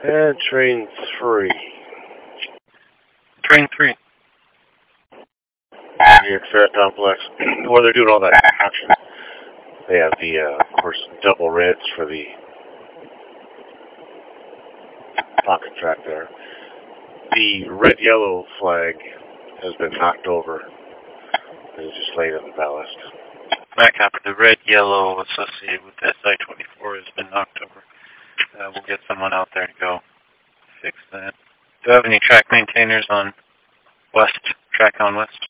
And train 3. Train 3. Here at Fair Complex, where they're doing all that action. They have the, of course, double reds for the pocket track there. The red-yellow flag has been knocked over. It's just laid in the ballast. Back up. The red-yellow associated with SI-24 has been knocked over. We'll get someone out there to go fix that. Do you have any track maintainers on West, track on West?